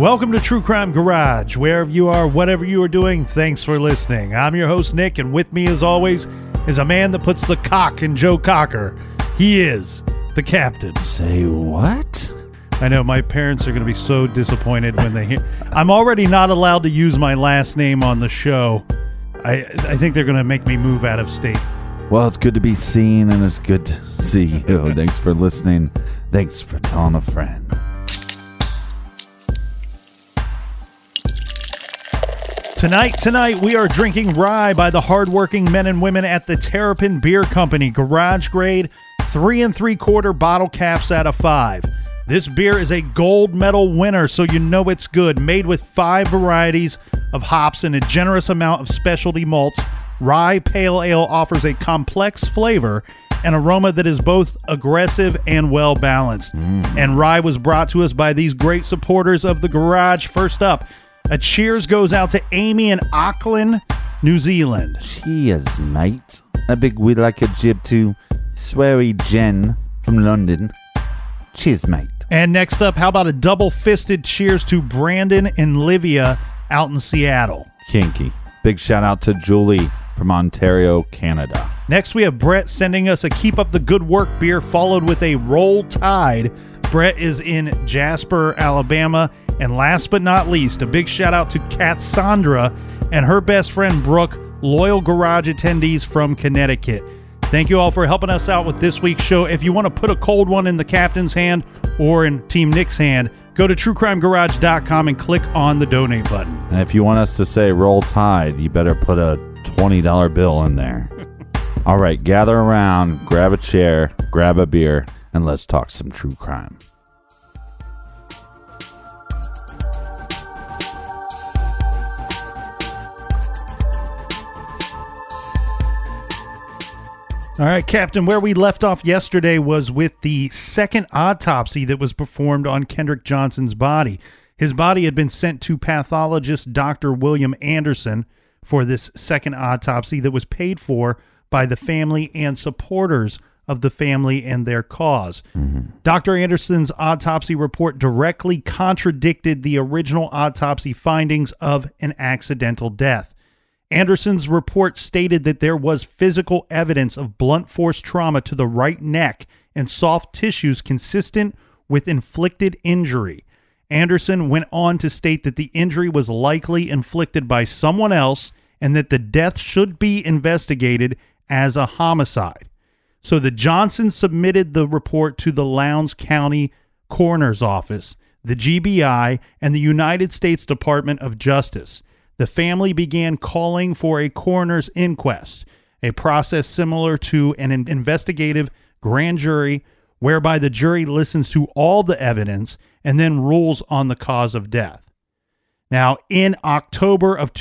Welcome to True Crime Garage. Wherever you are, whatever you are doing, thanks for listening. I'm your host, Nick, and with me, as always, is a man that puts the cock in Joe Cocker. He is the captain. Say what? I know, my parents are going to be so disappointed when they hear... I'm already not allowed to use my last name on the show. I think they're going to make me move out of state. Well, it's good to be seen, and it's good to see you. Thanks for listening. Thanks for telling a friend. Tonight, we are drinking rye by the hardworking men and women at the Terrapin Beer Company. Garage grade, 3 3/4 bottle caps out of 5. This beer is a gold medal winner, so you know it's good. Made with 5 varieties of hops and a generous amount of specialty malts, Rye Pale Ale offers a complex flavor and aroma that is both aggressive and well-balanced. And rye was brought to us by these great supporters of the Garage. First up, a cheers goes out to Amy in Auckland, New Zealand. Cheers, mate. A big we'd like a jib to Sweary Jen from London. Cheers, mate. And next up, how about a double-fisted cheers to Brandon and Livia out in Seattle. Kinky. Big shout out to Julie from Ontario, Canada. Next, we have Brett sending us a Keep Up the Good Work beer, followed with a Roll Tide. Brett is in Jasper, Alabama. And last but not least, a big shout out to Cassandra and her best friend Brooke, loyal Garage attendees from Connecticut. Thank you all for helping us out with this week's show. If you want to put a cold one in the captain's hand or in Team Nick's hand, go to truecrimegarage.com and click on the donate button. And if you want us to say Roll Tide, you better put a $20 bill in there. All right, gather around, grab a chair, grab a beer, and let's talk some true crime. All right, Captain, where we left off yesterday was with the second autopsy that was performed on Kendrick Johnson's body. His body had been sent to pathologist Dr. William Anderson for this second autopsy that was paid for by the family and supporters of the family and their cause. Dr. Anderson's autopsy report directly contradicted the original autopsy findings of an accidental death. Anderson's report stated that there was physical evidence of blunt force trauma to the right neck and soft tissues consistent with inflicted injury. Anderson went on to state that the injury was likely inflicted by someone else and that the death should be investigated as a homicide. So the Johnsons submitted the report to the Lowndes County Coroner's Office, the GBI, and the United States Department of Justice. The family began calling for a coroner's inquest, a process similar to an investigative grand jury whereby the jury listens to all the evidence and then rules on the cause of death. Now, in October of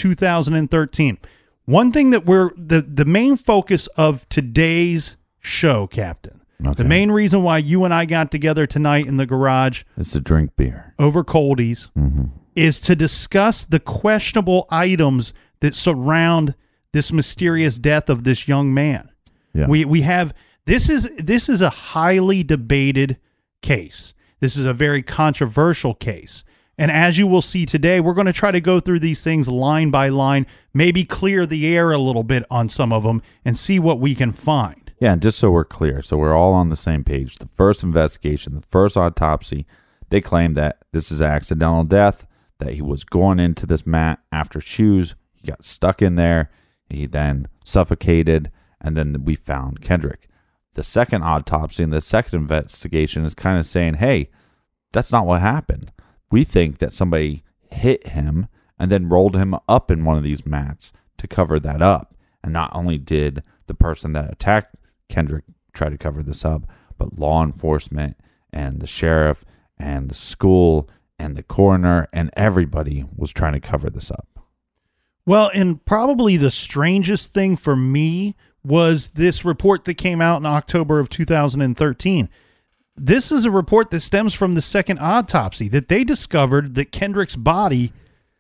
2013, one thing that the main focus of today's show, Captain, the main reason why you and I got together tonight in the garage is to drink beer over coldies, is to discuss the questionable items that surround this mysterious death of this young man. Yeah. We have this is a highly debated case. This is a very controversial case. And as you will see today, we're going to try to go through these things line by line, maybe clear the air a little bit on some of them and see what we can find. Yeah, and just so we're clear, so we're all on the same page. The first investigation, the first autopsy, they claim that this is an accidental death, that he was going into this mat after shoes. He got stuck in there. He then suffocated, and then we found Kendrick. The second autopsy and the second investigation is kind of saying, hey, that's not what happened. We think that somebody hit him and then rolled him up in one of these mats to cover that up. And not only did the person that attacked Kendrick try to cover this up, but law enforcement and the sheriff and the school and the coroner and everybody was trying to cover this up. Well, and probably the strangest thing for me was this report that came out in October of 2013. This is a report that stems from the second autopsy, that they discovered that Kendrick's body,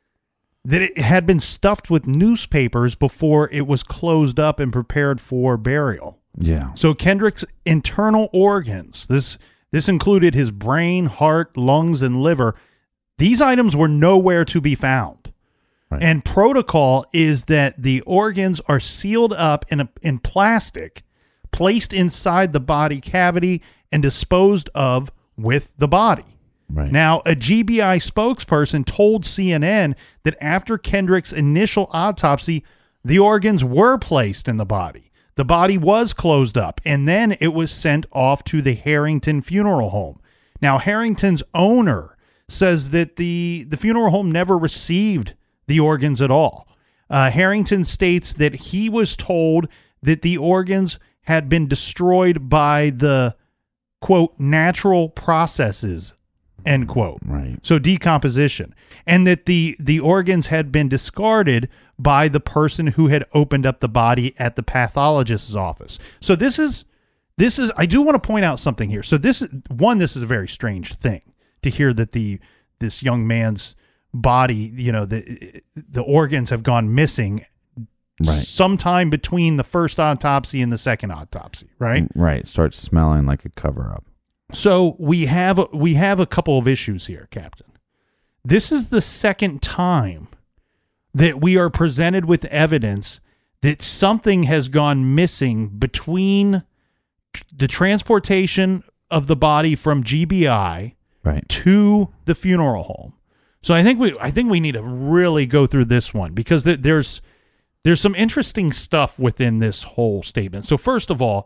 that it had been stuffed with newspapers before it was closed up and prepared for burial. Yeah. So Kendrick's internal organs, this included his brain, heart, lungs, and liver. These items were nowhere to be found. Right. And protocol is that the organs are sealed up in plastic, placed inside the body cavity, and disposed of with the body. Right. Now, a GBI spokesperson told CNN that after Kendrick's initial autopsy, the organs were placed in the body. The body was closed up, and then it was sent off to the Harrington Funeral Home. Now, Harrington's owner says that the funeral home never received the organs at all. Harrington states that he was told that the organs had been destroyed by the, quote, natural processes, end quote. Right. So decomposition. And that the organs had been discarded by the person who had opened up the body at the pathologist's office. So this is I do want to point out something here. So this is a very strange thing to hear that this young man's body, the organs have gone missing sometime between the first autopsy and the second autopsy, right? Right. It starts smelling like a cover-up. So we have a couple of issues here, Captain. This is the second time that we are presented with evidence that something has gone missing between the transportation of the body from GBI to the funeral home. So I think we need to really go through this one because there's some interesting stuff within this whole statement. So first of all,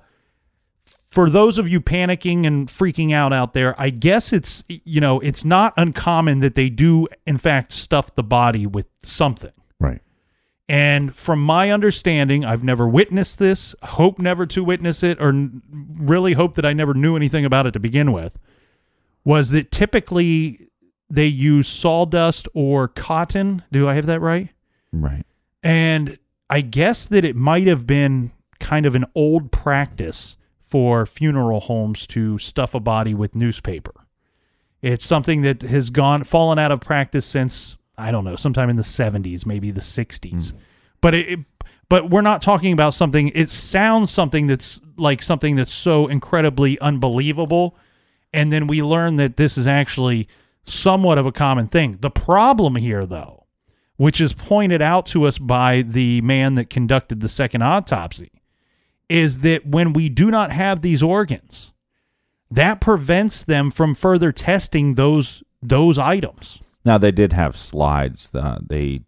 for those of you panicking and freaking out there, I guess it's not uncommon that they do in fact stuff the body with something. Right. And from my understanding, I've never witnessed this, hope never to witness it, or really hope that I never knew anything about it to begin with, was that typically they use sawdust or cotton. Do I have that right? Right. And I guess that it might have been kind of an old practice for funeral homes to stuff a body with newspaper. It's something that has fallen out of practice since, I don't know, sometime in the 70s, maybe the 60s. But we're not talking about something, it sounds something that's like something that's so incredibly unbelievable. And then we learn that this is actually somewhat of a common thing. The problem here, though, which is pointed out to us by the man that conducted the second autopsy, is that when we do not have these organs, that prevents them from further testing those items. Now, they did have slides. They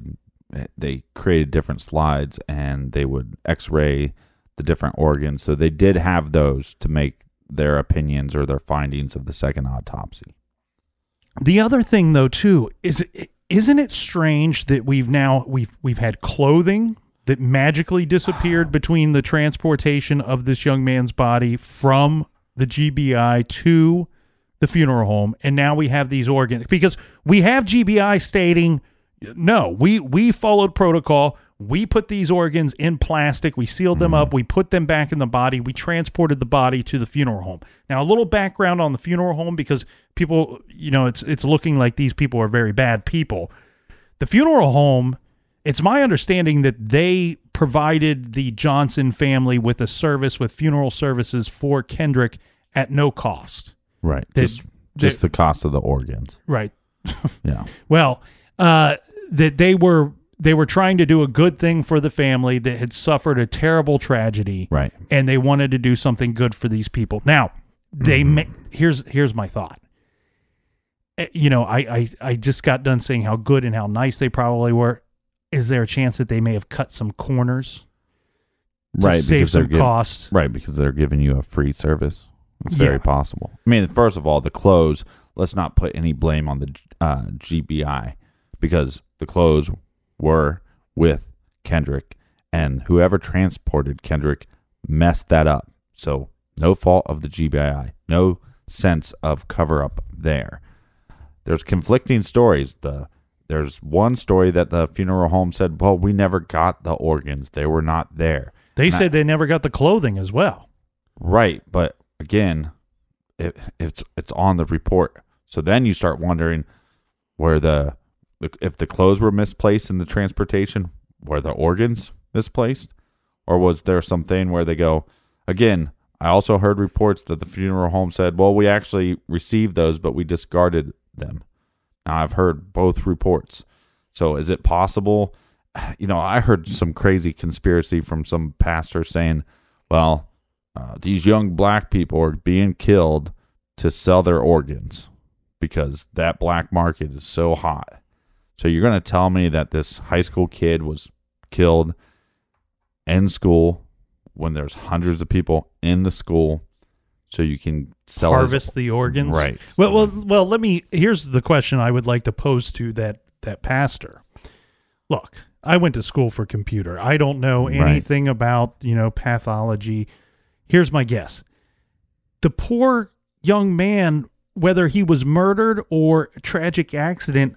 created different slides, and they would x-ray the different organs. So they did have those to make their opinions or their findings of the second autopsy. The other thing, though, too, isn't it strange that we've had clothing that magically disappeared between the transportation of this young man's body from the GBI to the funeral home, and now we have these organs? Because we have GBI stating, no, we followed protocol. We put these organs in plastic. We sealed them up. We put them back in the body. We transported the body to the funeral home. Now, a little background on the funeral home, because people, it's looking like these people are very bad people. The funeral home, it's my understanding that they provided the Johnson family with a service, with funeral services for Kendrick at no cost. Right. Just the cost of the organs. Right. Yeah. Well, that they were trying to do a good thing for the family that had suffered a terrible tragedy. Right. And they wanted to do something good for these people. Now, here's my thought. I just got done saying how good and how nice they probably were. Is there a chance that they may have cut some corners to save some costs? Right, because they're giving you a free service. It's very possible. I mean, first of all, the clothes, let's not put any blame on the GBI, because the clothes were with Kendrick, and whoever transported Kendrick messed that up. So no fault of the GBI, no sense of cover-up there. There's conflicting stories. There's one story that the funeral home said, well, we never got the organs. They were not there. They said they never got the clothing as well. Right, but again, it's on the report. So then you start wondering where if the clothes were misplaced in the transportation, were the organs misplaced? Or was there something where they go, again, I also heard reports that the funeral home said, well, we actually received those, but we discarded them Now, I've heard both reports. So is it possible? I heard some crazy conspiracy from some pastor saying, well, these young black people are being killed to sell their organs because that black market is so hot. So you're going to tell me that this high school kid was killed in school when there's hundreds of people in the school so you can harvest the organs? Right. Well, here's the question I would like to pose to that pastor. Look, I went to school for computer. I don't know anything about, pathology. Here's my guess. The poor young man, whether he was murdered or a tragic accident,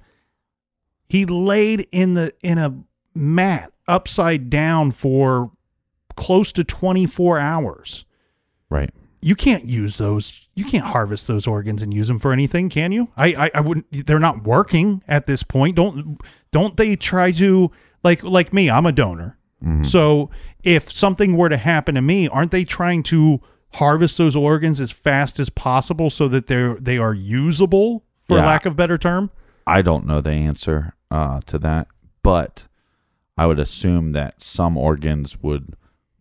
he laid in a mat upside down for close to 24 hours. Right. You can't use those. You can't harvest those organs and use them for anything, can you? I wouldn't. They're not working at this point. Don't they try to like me? I'm a donor. Mm-hmm. So if something were to happen to me, aren't they trying to harvest those organs as fast as possible so that they are usable, for lack of better term? I don't know the answer to that, but I would assume that some organs would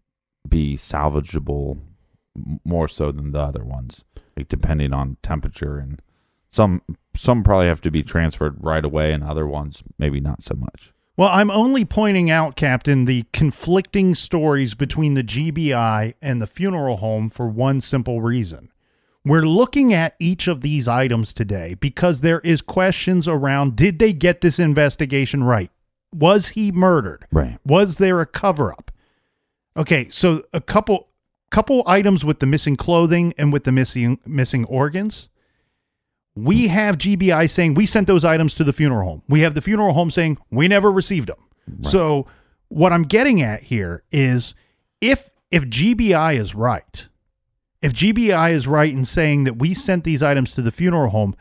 be salvageable more so than the other ones, like depending on temperature, and some probably have to be transferred right away, and other ones maybe not so much. Well, I'm only pointing out, Captain, the conflicting stories between the GBI and the funeral home for one simple reason. We're looking at each of these items today because there is questions around, did they get this investigation right? Was he murdered? Right. Was there a cover-up? Okay, so a couple items with the missing clothing and with the missing organs. We have GBI saying we sent those items to the funeral home. We have the funeral home saying we never received them. Right. So what I'm getting at here is if GBI is right, if GBI is right in saying that we sent these items to the funeral home,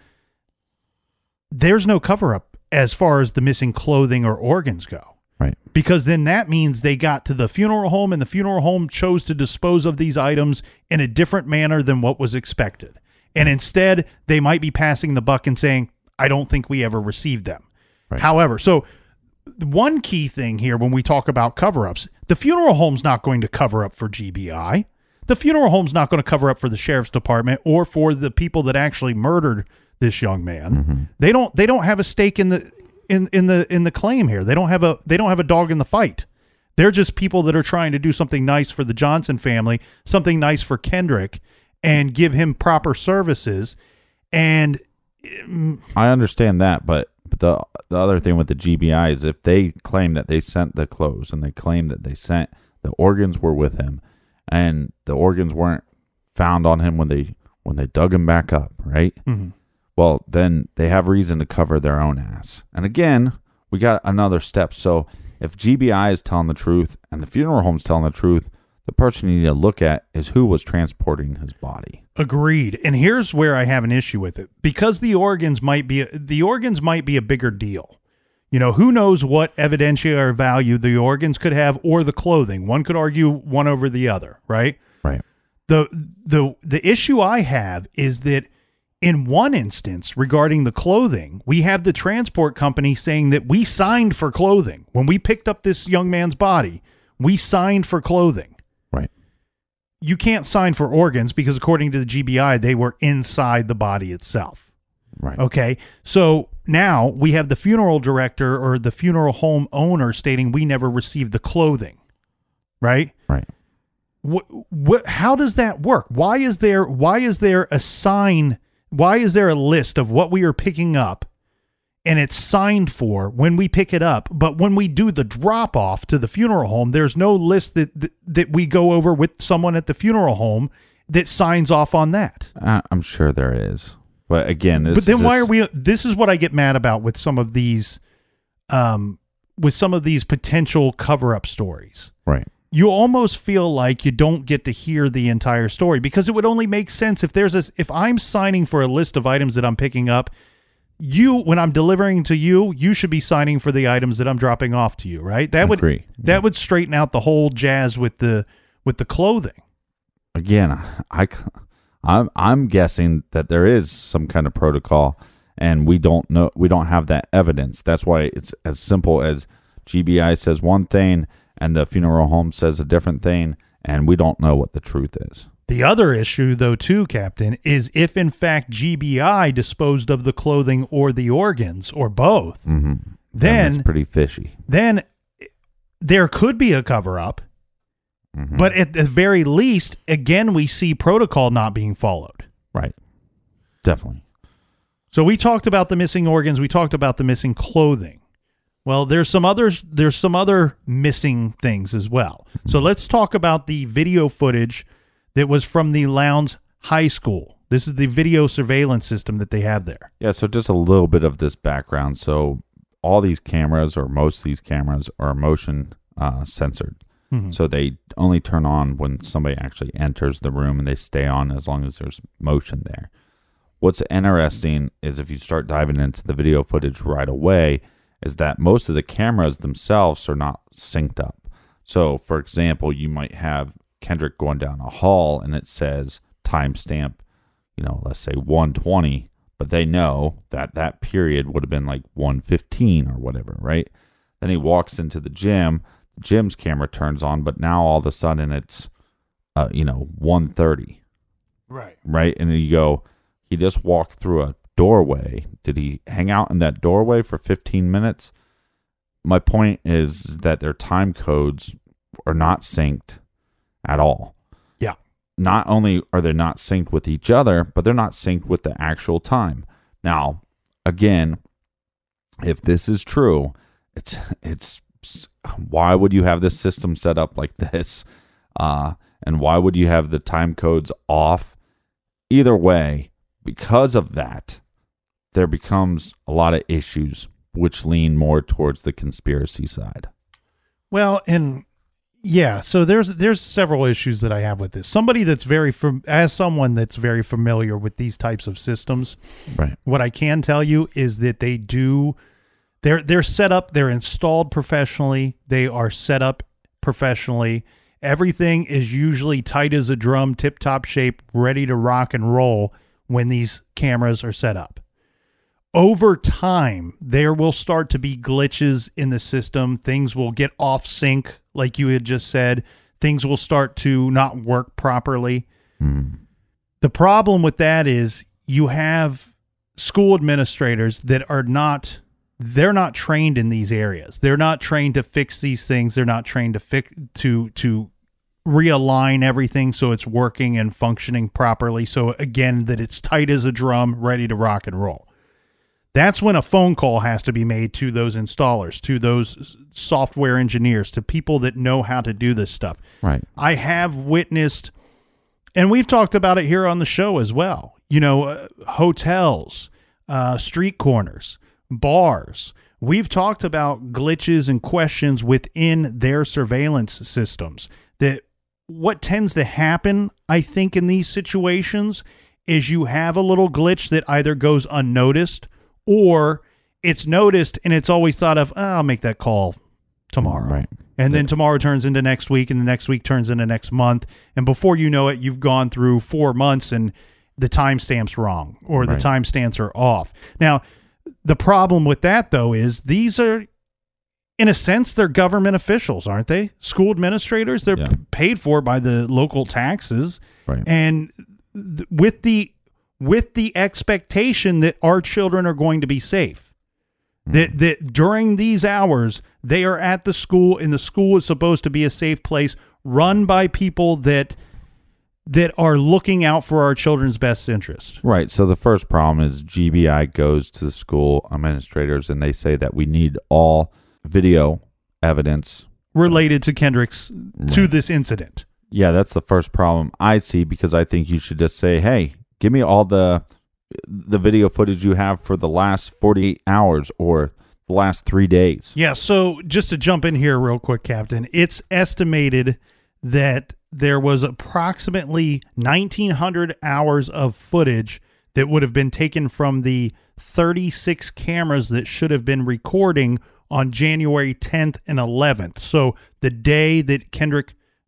there's no cover-up as far as the missing clothing or organs go. Right. Because then that means they got to the funeral home and the funeral home chose to dispose of these items in a different manner than what was expected. And instead, they might be passing the buck and saying, I don't think we ever received them. Right. However, so one key thing here when we talk about cover-ups, the funeral home's not going to cover up for GBI. The funeral home's not going to cover up for the sheriff's department or for the people that actually murdered this young man. Mm-hmm. They don't have a stake in the claim here. They don't have a dog in the fight. They're just people that are trying to do something nice for the Johnson family, something nice for Kendrick, and give him proper services. And I understand that, but the other thing with the GBI is if they claim that they sent the clothes and they claim that they sent the organs were with him and the organs weren't found on him when they dug him back up, right? Mm-hmm. Well, then they have reason to cover their own ass. And again, we got another step. So if GBI is telling the truth and the funeral home's telling the truth, the person you need to look at is who was transporting his body. Agreed. And here's where I have an issue with it. Because the organs might be a bigger deal. Who knows what evidentiary value the organs could have or the clothing. One could argue one over the other, right? Right. The issue I have is that in one instance regarding the clothing, we have the transport company saying that we signed for clothing. When we picked up this young man's body, we signed for clothing. Right. You can't sign for organs because according to the GBI, they were inside the body itself. Right. Okay. So now we have the funeral director or the funeral home owner stating we never received the clothing. Right. Right. How does that work? Why is there a sign? Why is there a list of what we are picking up and it's signed for when we pick it up, but when we do the drop off to the funeral home, there's no list that we go over with someone at the funeral home that signs off on that? I'm sure there is, but again, this is what I get mad about with some of these, potential cover up stories. Right. You almost feel like you don't get to hear the entire story because it would only make sense if I'm signing for a list of items that I'm picking up. When I'm delivering to you, you should be signing for the items that I'm dropping off to you, right? That would straighten out the whole jazz with the clothing. Again, I'm guessing that there is some kind of protocol, and we don't have that evidence. That's why it's as simple as GBI says one thing and the funeral home says a different thing, and we don't know what the truth is. The other issue, though, too, Captain, is if in fact GBI disposed of the clothing or the organs or both, then it's pretty fishy. Then there could be a cover-up, but at the very least, again, we see protocol not being followed. Right. Definitely. So we talked about the missing organs. We talked about the missing clothing. Well, there's some other missing things as well. So let's talk about the video footage that was from the Lowndes High School. This is the video surveillance system that they have there. Yeah, so just a little bit of this background. So all these cameras, or most of these cameras, are motion censored. So they only turn on when somebody actually enters the room, and they stay on as long as there's motion there. What's interesting is if you start diving into the video footage right away, is that most of the cameras themselves are not synced up. So, for example, you might have Kendrick going down a hall and it says timestamp, let's say 1:20, but they know that that period would have been like 1:15 or whatever, right? Then he walks into the gym's camera turns on, but now all of a sudden it's 1:30. Right? And you go, he just walked through a doorway. Did he hang out in that doorway for 15 minutes? My point is that their time codes are not synced at all. Yeah. Not only are they not synced with each other, but they're not synced with the actual time. Now, again, if this is true, it's why would you have this system set up like this? And why would you have the time codes off? Either way, because of that, there becomes a lot of issues which lean more towards the conspiracy side. Well, and yeah, so there's several issues that I have with this. Somebody that's someone that's very familiar with these types of systems, right? What I can tell you is that they're set up, they're installed professionally, they are set up professionally. Everything is usually tight as a drum, tip-top shape, ready to rock and roll when these cameras are set up. Over time, there will start to be glitches in the system. Things will get off sync, like you had just said. Things will start to not work properly. The problem with that is you have school administrators that they're not trained in these areas. They're not trained to fix these things. They're not trained to realign everything so it's working and functioning properly. So again, that it's tight as a drum, ready to rock and roll. That's when a phone call has to be made to those installers, to those software engineers, to people that know how to do this stuff. Right. I have witnessed, and we've talked about it here on the show as well, hotels, street corners, bars. We've talked about glitches and questions within their surveillance systems. That what tends to happen, I think, in these situations is you have a little glitch that either goes unnoticed or it's noticed and it's always thought of, I'll make that call tomorrow. Right. And then tomorrow turns into next week, and the next week turns into next month. And before you know it, you've gone through 4 months and the timestamp's wrong or the timestamps are off. Now, the problem with that, though, is these are, in a sense, they're government officials, aren't they? School administrators, they're paid for by the local taxes. Right. And with the expectation that our children are going to be safe. That during these hours, they are at the school, and the school is supposed to be a safe place run by people that are looking out for our children's best interest. Right. So the first problem is GBI goes to the school administrators and they say that we need all video evidence related to Kendrick's, to this incident. Yeah, that's the first problem I see, because I think you should just say, hey, give me all the video footage you have for the last 48 hours or the last 3 days. Yeah, so just to jump in here real quick, Captain, it's estimated that there was approximately 1,900 hours of footage that would have been taken from the 36 cameras that should have been recording on January 10th and 11th. So the day that Kendrick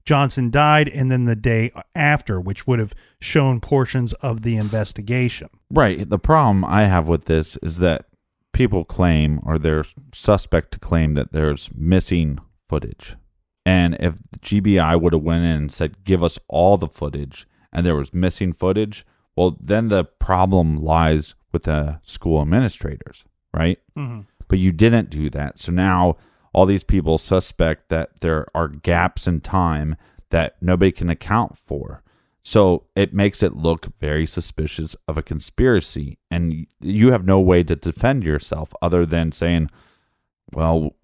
Johnson died, and then the day after, which would have shown portions of the investigation. Right. The problem I have with this is that people claim, or they're suspect to claim, that there's missing footage. And if the GBI would have went in and said, give us all the footage, and there was missing footage, well, then the problem lies with the school administrators, right? Mm-hmm. But you didn't do that. So now all these people suspect that there are gaps in time that nobody can account for. So it makes it look very suspicious of a conspiracy. And you have no way to defend yourself other than saying, well,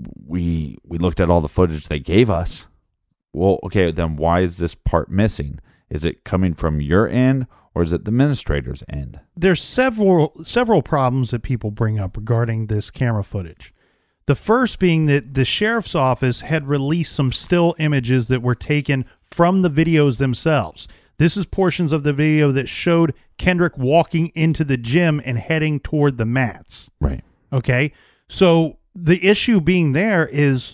we looked at all the footage they gave us. Well, okay, then why is this part missing? Is it coming from your end, or is it the administrator's end? There's several problems that people bring up regarding this camera footage. The first being that the sheriff's office had released some still images that were taken from the videos themselves. This is portions of the video that showed Kendrick walking into the gym and heading toward the mats. Right. Okay. So the issue being there is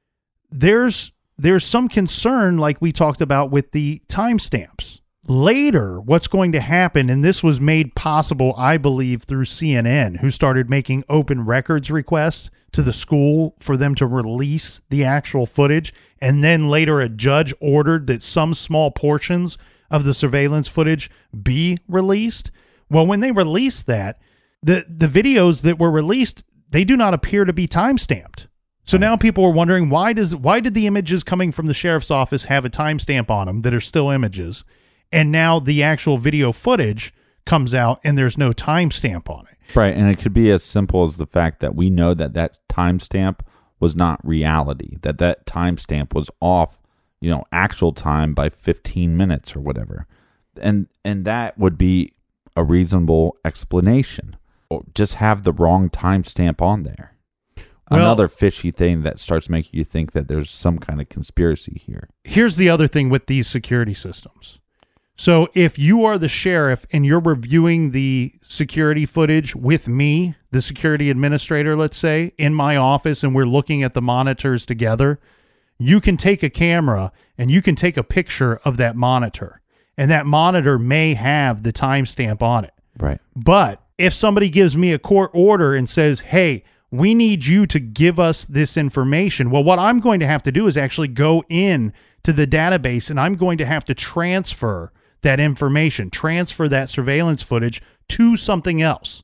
there's some concern, like we talked about with the timestamps. Later, what's going to happen, and this was made possible, I believe, through CNN, who started making open records requests to the school for them to release the actual footage, and then later a judge ordered that some small portions of the surveillance footage be released. Well, when they released that, the videos that were released, they do not appear to be timestamped. So now people are wondering, why did the images coming from the sheriff's office have a timestamp on them that are still images? And now the actual video footage comes out and there's no timestamp on it. Right, and it could be as simple as the fact that we know that timestamp was not reality, that timestamp was off, actual time by 15 minutes or whatever. And that would be a reasonable explanation. Or just have the wrong timestamp on there. Well, another fishy thing that starts making you think that there's some kind of conspiracy here. Here's the other thing with these security systems. So if you are the sheriff and you're reviewing the security footage with me, the security administrator, let's say, in my office, and we're looking at the monitors together, you can take a camera and you can take a picture of that monitor. And that monitor may have the timestamp on it. Right. But if somebody gives me a court order and says, hey, we need you to give us this information, well, what I'm going to have to do is actually go in to the database and I'm going to have to transfer that information, transfer that surveillance footage to something else,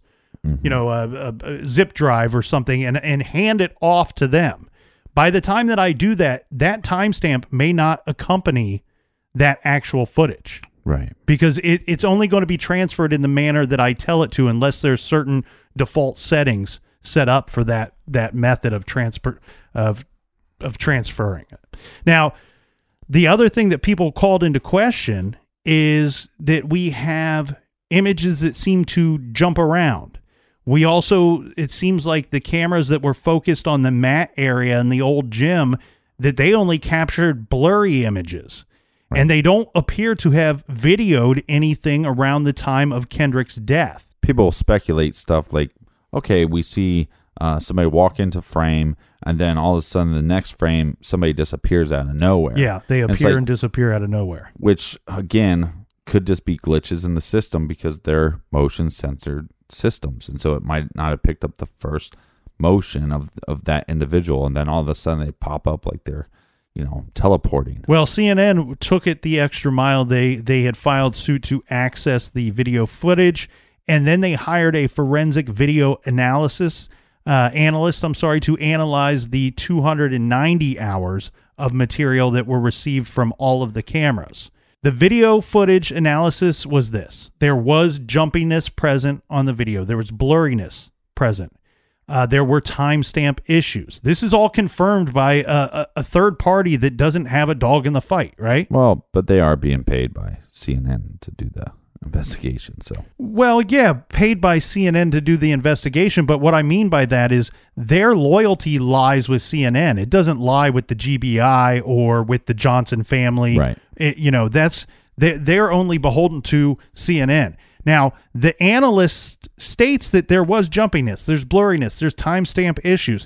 a zip drive or something, and hand it off to them. By the time that I do that, that timestamp may not accompany that actual footage. Right. Because it's only going to be transferred in the manner that I tell it to, unless there's certain default settings set up for that method of transferring it. Now, the other thing that people called into question is that we have images that seem to jump around. We also, it seems like the cameras that were focused on the mat area in the old gym, that they only captured blurry images. Right. And they don't appear to have videoed anything around the time of Kendrick's death. People speculate stuff like, okay, we see somebody walk into frame, and then all of a sudden the next frame, somebody disappears out of nowhere. Yeah, they appear and disappear out of nowhere. Which, again, could just be glitches in the system because they're motion-censored systems. And so it might not have picked up the first motion of that individual, and then all of a sudden they pop up like they're teleporting. Well, CNN took it the extra mile. They had filed suit to access the video footage, and then they hired a forensic video analyst to analyze the 290 hours of material that were received from all of the cameras. The video footage analysis was this. There was jumpiness present on the video. There was blurriness present. There were timestamp issues. This is all confirmed by a third party that doesn't have a dog in the fight, right? Well, but they are being paid by CNN to do the investigation. So, well, yeah, paid by CNN to do the investigation. But what I mean by that is their loyalty lies with CNN. It doesn't lie with the GBI or with the Johnson family. Right. They're only beholden to CNN. Now, the analyst states that there was jumpiness, there's blurriness, there's timestamp issues.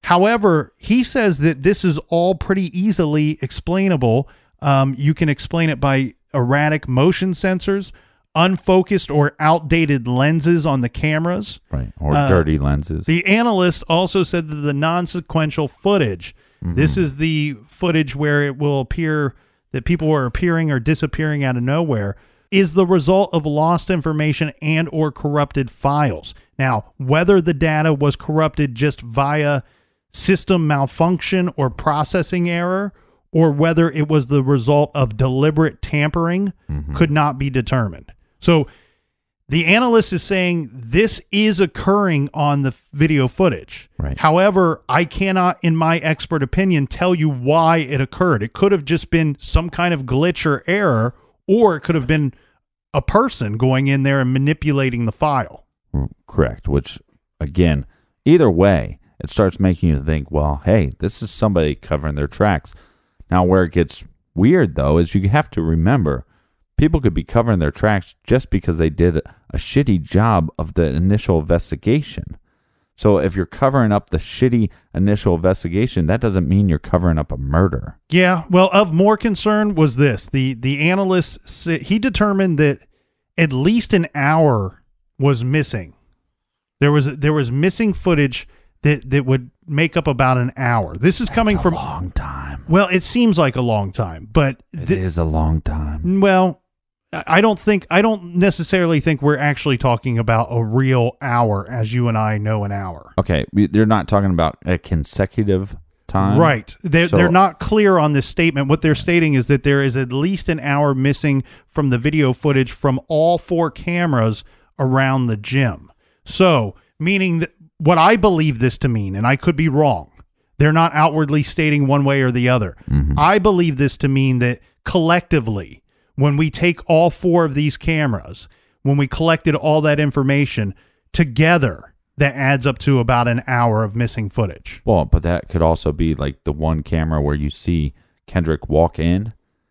However, he says that this is all pretty easily explainable. You can explain it by erratic motion sensors, unfocused or outdated lenses on the cameras. Right. Or dirty lenses. The analyst also said that the non-sequential footage, this is the footage where it will appear that people are appearing or disappearing out of nowhere, is the result of lost information and or corrupted files. Now, whether the data was corrupted just via system malfunction or processing error, or whether it was the result of deliberate tampering, could not be determined. So the analyst is saying this is occurring on the video footage. Right. However, I cannot, in my expert opinion, tell you why it occurred. It could have just been some kind of glitch or error, or it could have been a person going in there and manipulating the file. Correct. Which, again, either way, it starts making you think, well, hey, this is somebody covering their tracks. Now, where it gets weird, though, is you have to remember people could be covering their tracks just because they did a shitty job of the initial investigation. So if you're covering up the shitty initial investigation, that doesn't mean you're covering up a murder. Yeah, well, of more concern was this. The analyst, he determined that at least an hour was missing. There was missing footage that would make up about an hour. This is coming from a long time. Well, it seems like a long time, but it is a long time. Well, I don't necessarily think we're actually talking about a real hour as you and I know an hour. Okay, they're not talking about a consecutive time. Right. They're not clear on this statement. What they're stating is that there is at least an hour missing from the video footage from all 4 cameras around the gym. So, meaning that what I believe this to mean, and I could be wrong, they're not outwardly stating one way or the other. I believe this to mean that collectively, when we take all 4 of these cameras, when we collected all that information together, that adds up to about an hour of missing footage. Well, but that could also be like the one camera where you see Kendrick walk in.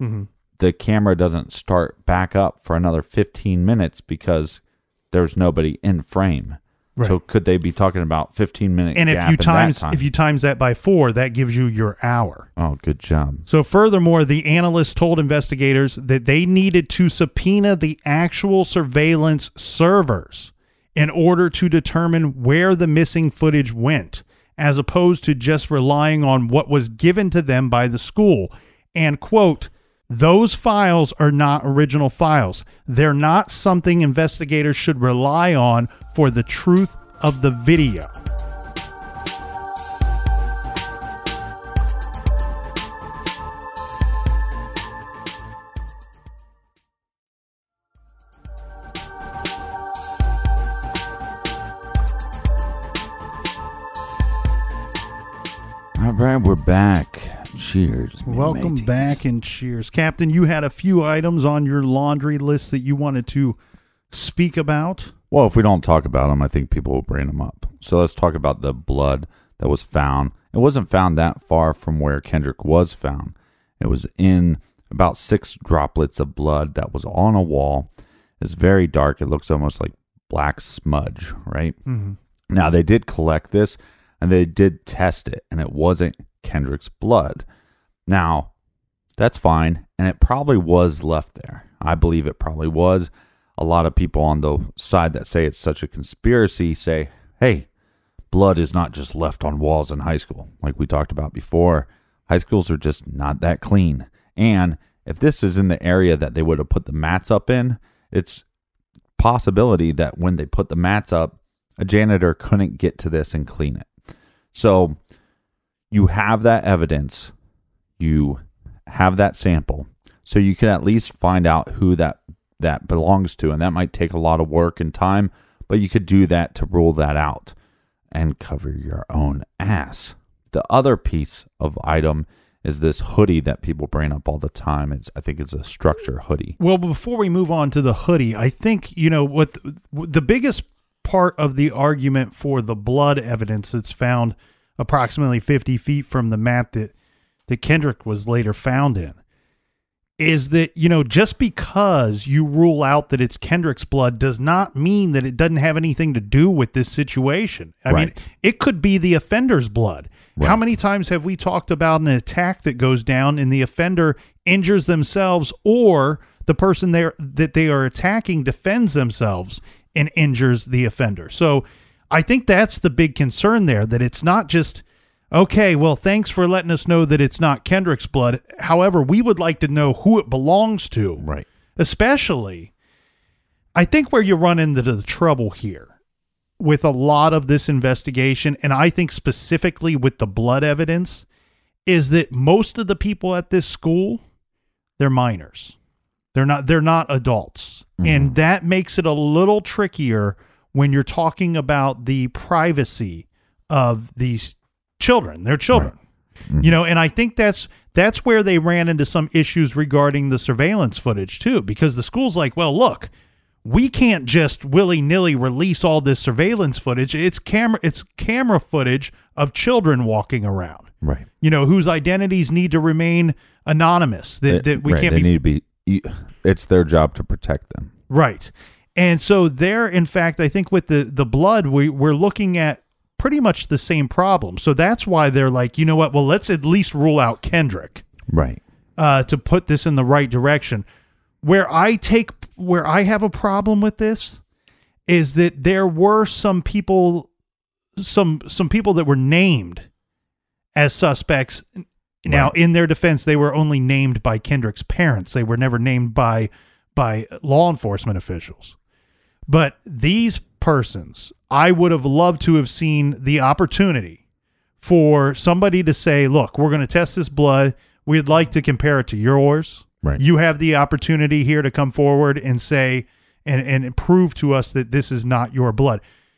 The camera doesn't start back up for another 15 minutes because there's nobody in frame. Right. So could they be talking about 15-minute and gap if you times that by 4, that gives you your hour. Oh, good job. So furthermore, the analyst told investigators that they needed to subpoena the actual surveillance servers in order to determine where the missing footage went, as opposed to just relying on what was given to them by the school. And, quote, those files are not original files. They're not something investigators should rely on for the truth of the video. All right, we're back. Cheers. Welcome mateys. back and cheers. Captain, you had a few items on your laundry list that you wanted to speak about. Well, if we don't talk about them, I think people will bring them up. So let's talk about the blood that was found. It wasn't found that far from where Kendrick was found. It was in about 6 droplets of blood that was on a wall. It's very dark. It looks almost like black smudge, right? Now, they did collect this, and they did test it, and it wasn't Kendrick's blood. Now, that's fine, and it probably was left there. I believe it probably was. A lot of people on the side that say it's such a conspiracy say, hey, blood is not just left on walls in high school. Like we talked about before, high schools are just not that clean. And if this is in the area that they would have put the mats up in, it's possibility that when they put the mats up, a janitor couldn't get to this and clean it. So you have that evidence, you have that sample, so you can at least find out who that belongs to, and that might take a lot of work and time, but you could do that to rule that out and cover your own ass. The other piece of item is this hoodie that people bring up all the time. I think it's a structure hoodie. Well, before we move on to the hoodie, I think, what the biggest part of the argument for the blood evidence that's found approximately 50 feet from the mat that Kendrick was later found in is that, just because you rule out that it's Kendrick's blood does not mean that it doesn't have anything to do with this situation. I mean, it could be the offender's blood. How Right. many times have we talked about an attack that goes down and the offender injures themselves, or the person that they are attacking defends themselves and injures the offender? So I think that's the big concern there, that it's not just, okay, well, thanks for letting us know that it's not Kendrick's blood. However, we would like to know who it belongs to. Right. Especially, I think where you run into the trouble here with a lot of this investigation, and I think specifically with the blood evidence, is that most of the people at this school, they're minors. They're not adults. Mm-hmm. And that makes it a little trickier when you're talking about the privacy of these children. They're children. Right. Mm-hmm. You know, and I think that's where they ran into some issues regarding the surveillance footage too, because the school's like, well, look, we can't just willy-nilly release all this surveillance footage. It's camera footage of children walking around. Right. You know, whose identities need to remain anonymous. That we right. can't They need to be, it's their job to protect them. Right. And so there, in fact, I think with the blood, we're looking at pretty much the same problem. So that's why they're like, you know what? Well, let's at least rule out Kendrick. Right. To put this in the right direction. Where I have a problem with this is that there were some people that were named as suspects. Now, in their defense, they were only named by Kendrick's parents. They were never named by law enforcement officials. But these persons, I would have loved to have seen the opportunity for somebody to say, look, we're going to test this blood. We'd like to compare it to yours. Right. You have the opportunity here to come forward and say and prove to us that this is not your blood.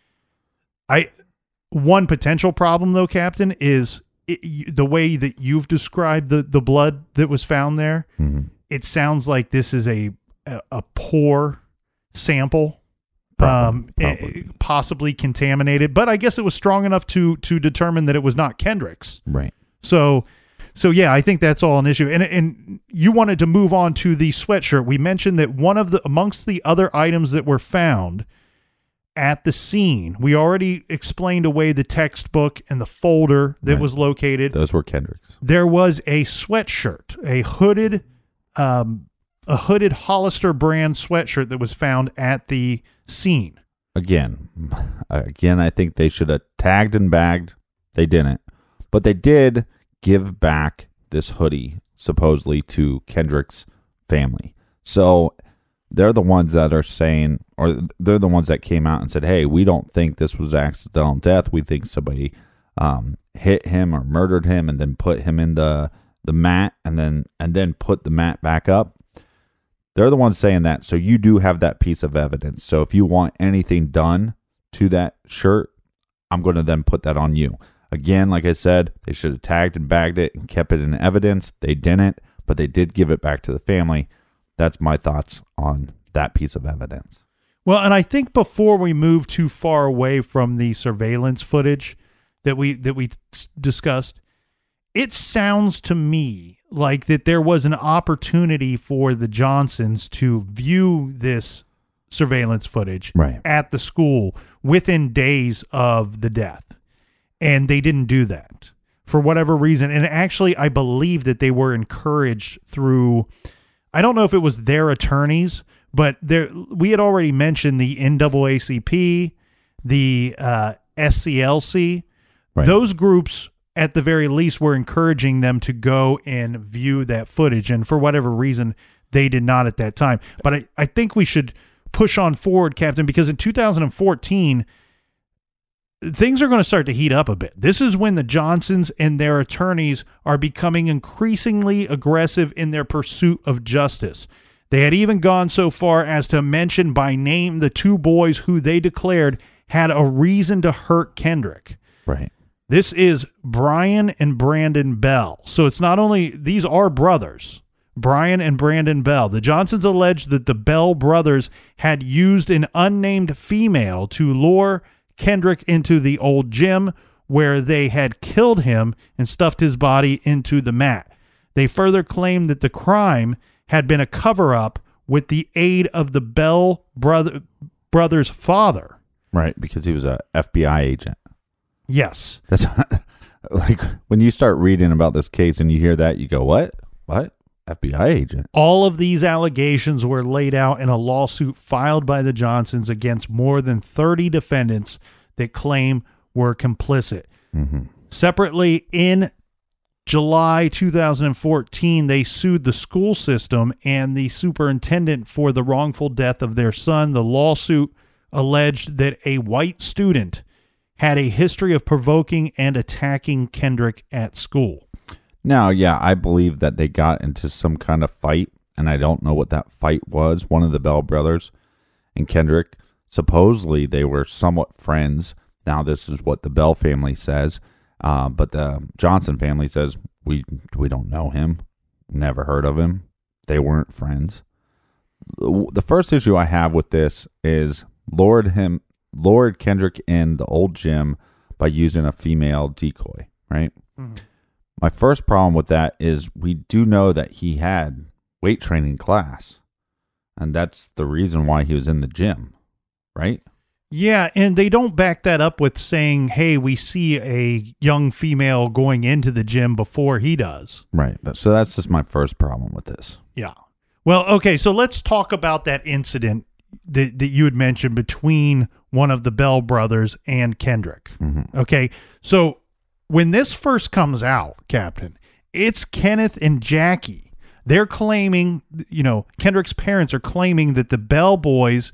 One potential problem, though, Captain, is the way that you've described the blood that was found there. Mm-hmm. It sounds like this is a poor sample, Probably. possibly contaminated. But I guess it was strong enough to determine that it was not Kendrick's. Right. So yeah, I think that's all an issue. And you wanted to move on to the sweatshirt. We mentioned that amongst the other items that were found at the scene, we already explained away the textbook and the folder that was located. Those were Kendrick's. There was a sweatshirt, a hooded Hollister brand sweatshirt that was found at the scene. Again, I think they should have tagged and bagged. They didn't, but they did give back this hoodie supposedly to Kendrick's family. So they're the ones that are saying, or they're the ones that came out and said, hey, we don't think this was accidental death. We think somebody hit him or murdered him and then put him in the mat and then put the mat back up. They're the ones saying that. So you do have that piece of evidence. So if you want anything done to that shirt, I'm going to then put that on you. Again, like I said, they should have tagged and bagged it and kept it in evidence. They didn't, but they did give it back to the family. That's my thoughts on that piece of evidence. Well, and I think before we move too far away from the surveillance footage that we discussed, it sounds to me like that there was an opportunity for the Johnsons to view this surveillance footage at the school within days of the death. And they didn't do that for whatever reason. And actually, I believe that they were encouraged through, I don't know if it was their attorneys, but we had already mentioned the NAACP, the SCLC. Right. Those groups, at the very least, were encouraging them to go and view that footage. And for whatever reason, they did not at that time. But I think we should push on forward, Captain, because in 2014, things are going to start to heat up a bit. This is when the Johnsons and their attorneys are becoming increasingly aggressive in their pursuit of justice. They had even gone so far as to mention by name the two boys who they declared had a reason to hurt Kendrick. Right. This is Brian and Brandon Bell. So it's not only, these are brothers, Brian and Brandon Bell. The Johnsons alleged that the Bell brothers had used an unnamed female to lure Kendrick into the old gym where they had killed him and stuffed his body into the mat. They further claimed that the crime had been a cover-up with the aid of the Bell brother's father. Right, because he was a FBI agent. Yes. That's Like when you start reading about this case and you hear that, you go, what? FBI agent? All of these allegations were laid out in a lawsuit filed by the Johnsons against more than 30 defendants that claim were complicit. Separately, in July 2014, they sued the school system and the superintendent for the wrongful death of their son. The lawsuit alleged that a white student had a history of provoking and attacking Kendrick at school. Now, yeah, I believe that they got into some kind of fight, and I don't know what that fight was. One of the Bell brothers and Kendrick, supposedly they were somewhat friends. Now, this is what the Bell family says, but the Johnson family says, we don't know him, never heard of him. They weren't friends. The first issue I have with this is lured Kendrick in the old gym by using a female decoy, right? Mm-hmm. My first problem with that is we do know that he had weight training class, and that's the reason why he was in the gym, right? Yeah, and they don't back that up with saying, hey, we see a young female going into the gym before he does. Right. So that's just my first problem with this. Yeah. Well, okay, so let's talk about that incident that you had mentioned between one of the Bell brothers and Kendrick. Mm-hmm. Okay, so when this first comes out, Captain, it's Kenneth and Jackie. They're claiming, Kendrick's parents are claiming that the Bell boys,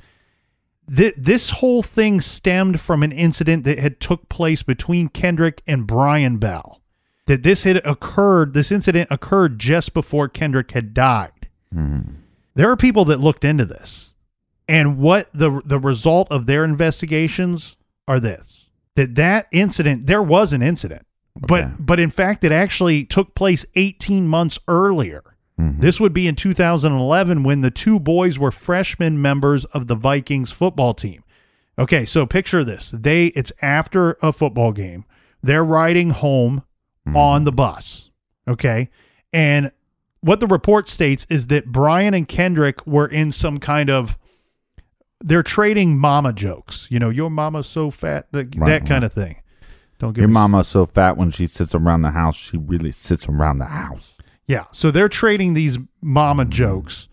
this whole thing stemmed from an incident that had took place between Kendrick and Brian Bell. That this incident occurred just before Kendrick had died. Mm-hmm. There are people that looked into this. And what the result of their investigations are this. That incident, there was an incident, okay. but in fact, it actually took place 18 months earlier. Mm-hmm. This would be in 2011 when the two boys were freshman members of the Vikings football team. Okay, so picture this. It's after a football game. They're riding home on the bus, okay? And what the report states is that Brian and Kendrick were in some kind of, they're trading mama jokes. Your mama's so fat, that kind of thing. Don't give your mama's so fat when she sits around the house, she really sits around the house. Yeah, so they're trading these mama jokes,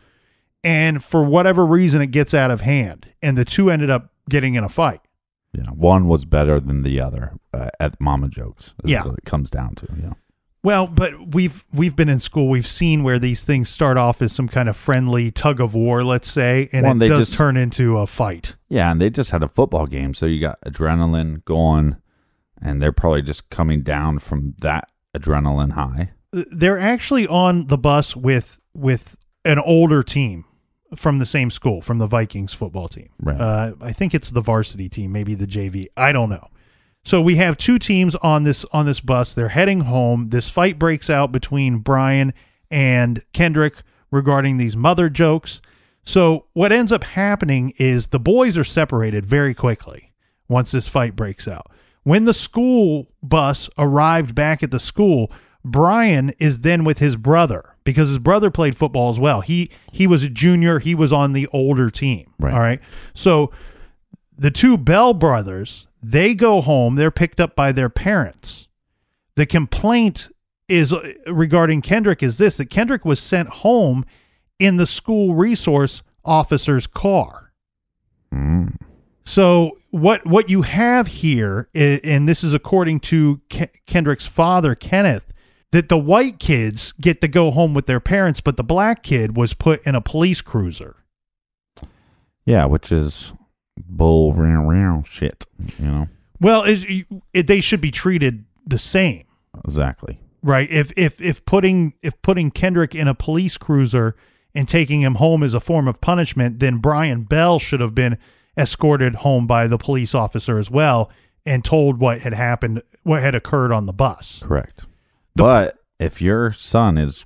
and for whatever reason, it gets out of hand, and the two ended up getting in a fight. Yeah, one was better than the other at mama jokes. Yeah, what it comes down to. Yeah. Well, but we've been in school. We've seen where these things start off as some kind of friendly tug of war, let's say, and it does turn into a fight. Yeah, and they just had a football game, so you got adrenaline going, and they're probably just coming down from that adrenaline high. They're actually on the bus with an older team from the same school, from the Vikings football team. Right. I think it's the varsity team, maybe the JV. I don't know. So we have two teams on this bus. They're heading home. This fight breaks out between Brian and Kendrick regarding these mother jokes. So what ends up happening is the boys are separated very quickly once this fight breaks out. When the school bus arrived back at the school, Brian is then with his brother because his brother played football as well. He was a junior. He was on the older team. Right. All right. So the two Bell brothers, they go home. They're picked up by their parents. The complaint is regarding Kendrick is this, that Kendrick was sent home in the school resource officer's car. Mm. So what you have here, and this is according to Kendrick's father, Kenneth, that the white kids get to go home with their parents, but the black kid was put in a police cruiser. Yeah, which is bull shit, Well, they should be treated the same. Exactly. Right. If putting Kendrick in a police cruiser and taking him home as a form of punishment, then Brian Bell should have been escorted home by the police officer as well and told what had happened, what had occurred on the bus. Correct. But if your son is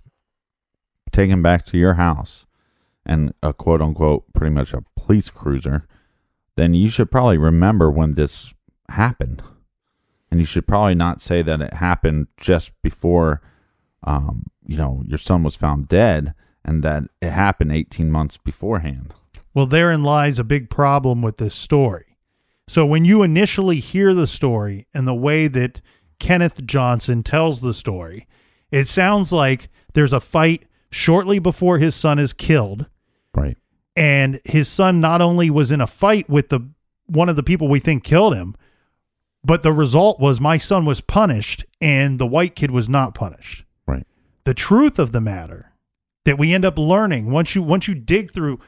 taken back to your house and a quote unquote pretty much a police cruiser, then you should probably remember when this happened. And you should probably not say that it happened just before, your son was found dead and that it happened 18 months beforehand. Well, therein lies a big problem with this story. So when you initially hear the story and the way that Kenneth Johnson tells the story, it sounds like there's a fight shortly before his son is killed. Right. And his son not only was in a fight with one of the people we think killed him, but the result was my son was punished and the white kid was not punished. Right. The truth of the matter that we end up learning once you dig,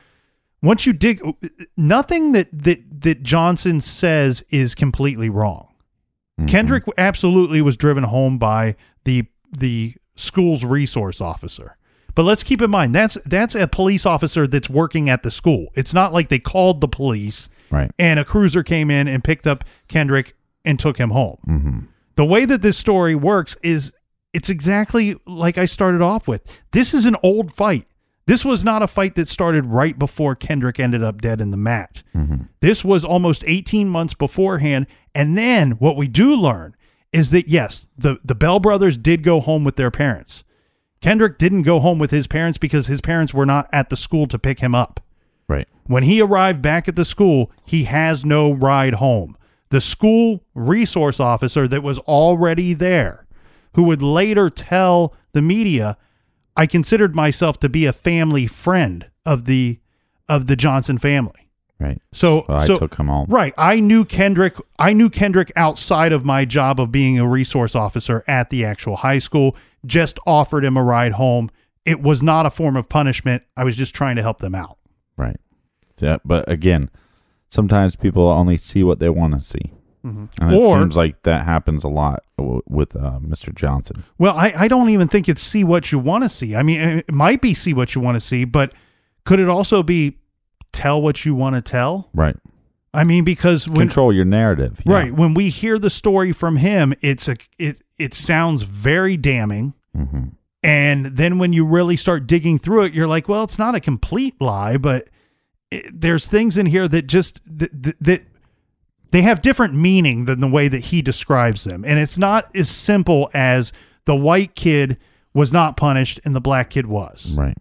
nothing that Johnson says is completely wrong. Mm-hmm. Kendrick absolutely was driven home by the school's resource officer. But let's keep in mind, that's a police officer that's working at the school. It's not like they called the police right. and a cruiser came in and picked up Kendrick and took him home. Mm-hmm. The way that this story works is it's exactly like I started off with. This is an old fight. This was not a fight that started right before Kendrick ended up dead in the match. Mm-hmm. This was almost 18 months beforehand. And then what we do learn is that, yes, the Bell brothers did go home with their parents. Kendrick didn't go home with his parents because his parents were not at the school to pick him up. Right. When he arrived back at the school, he has no ride home. The school resource officer that was already there, who would later tell the media, I considered myself to be a family friend of the Johnson family. Right. So I took him home. Right. I knew Kendrick outside of my job of being a resource officer at the actual high school, just offered him a ride home. It was not a form of punishment. I was just trying to help them out. Right. Yeah, but again, sometimes people only see what they want to see. Mm-hmm. And it seems like that happens a lot with Mr. Johnson. Well, I don't even think it's see what you want to see. I mean, it might be see what you want to see, but could it also be tell what you want to tell? Right. I mean, because control your narrative. Yeah. Right. When we hear the story from him, it sounds very damning. Mm-hmm. And then when you really start digging through it, you're like, well, it's not a complete lie, but there's things in here that just that they have different meaning than the way that he describes them. And it's not as simple as the white kid was not punished and the black kid was. Right.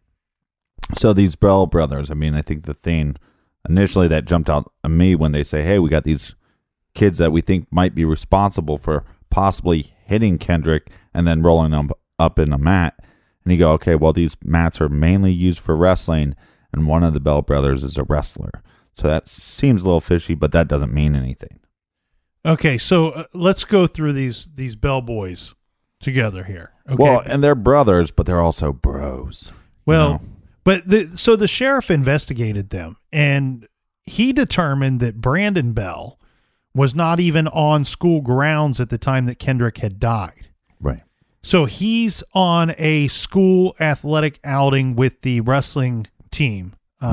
So these Bell brothers, I mean, I think the thing initially that jumped out at me when they say, hey, we got these kids that we think might be responsible for possibly hitting Kendrick and then rolling them up in a mat. And you go, okay, well, these mats are mainly used for wrestling, and one of the Bell brothers is a wrestler. So that seems a little fishy, but that doesn't mean anything. Okay, so let's go through these Bell boys together here. Okay. Well, and they're brothers, but they're also bros. Well, you know? But so the sheriff investigated them, and he determined that Brandon Bell was not even on school grounds at the time that Kendrick had died. Right. So he's on a school athletic outing with the wrestling team.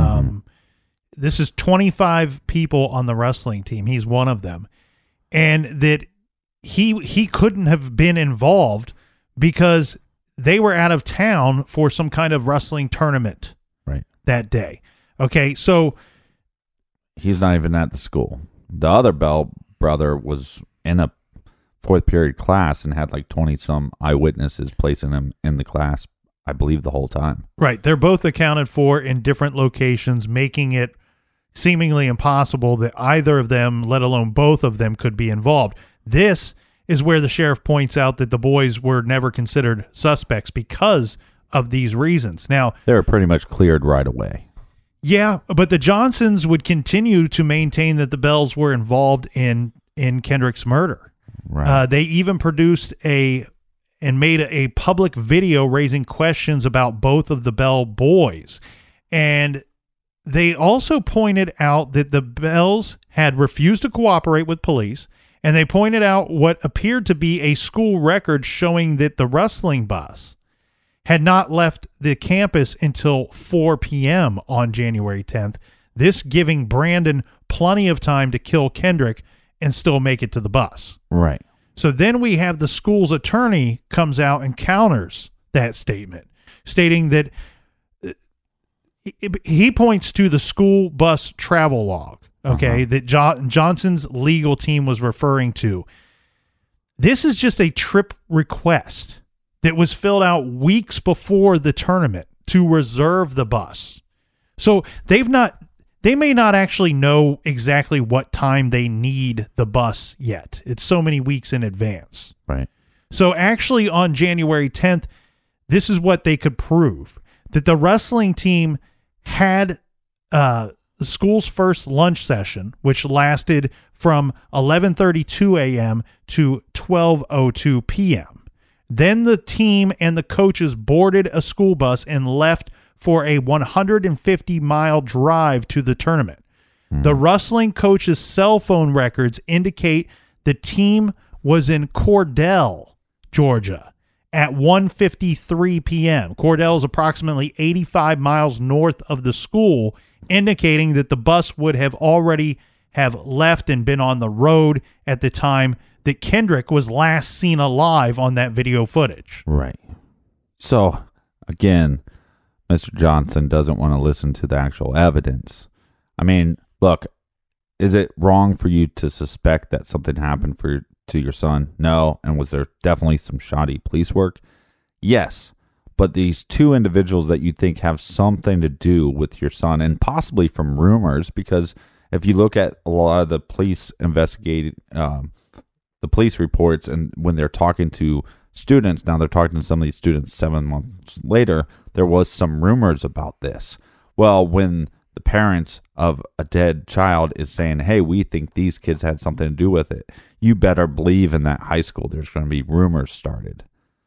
This is 25 people on the wrestling team. He's one of them. And that he couldn't have been involved because they were out of town for some kind of wrestling tournament that day. Okay, so he's not even at the school. The other Bell brother was in a fourth period class and had like 20-some eyewitnesses placing him in the class, I believe, the whole time. Right. They're both accounted for in different locations, making it seemingly impossible that either of them, let alone both of them, could be involved. This is where the sheriff points out that the boys were never considered suspects because of these reasons. Now, they were pretty much cleared right away. Yeah, but the Johnsons would continue to maintain that the Bells were involved in Kendrick's murder. Right. They even produced and made a public video raising questions about both of the Bell boys. And they also pointed out that the Bells had refused to cooperate with police, and they pointed out what appeared to be a school record showing that the wrestling bus had not left the campus until 4 p.m. on January 10th, this giving Brandon plenty of time to kill Kendrick and still make it to the bus. Right. So then we have the school's attorney comes out and counters that statement, stating that he points to the school bus travel log, okay, that Johnson's legal team was referring to. This is just a trip request that was filled out weeks before the tournament to reserve the bus. So they've not they may not actually know exactly what time they need the bus yet. It's so many weeks in advance. Right. So actually on January 10th, this is what they could prove, that the wrestling team had the school's first lunch session, which lasted from 11:32 a.m. to 12:02 p.m. Then the team and the coaches boarded a school bus and left for a 150-mile drive to the tournament. The wrestling coach's cell phone records indicate the team was in Cordell, Georgia, at 1:53 p.m. Cordell is approximately 85 miles north of the school, indicating that the bus would have already have left and been on the road at the time that Kendrick was last seen alive on that video footage. Right. So, again, Mr. Johnson doesn't want to listen to the actual evidence. I mean, look, is it wrong for you to suspect that something happened to your son? No. And was there definitely some shoddy police work? Yes. But these two individuals that you think have something to do with your son, and possibly from rumors, because if you look at a lot of the police investigating, the police reports, and when they're talking to students, now they're talking to some of these students 7 months later, there was some rumors about this. Well, when the parents of a dead child is saying, hey, we think these kids had something to do with it, you better believe in that high school there's going to be rumors started.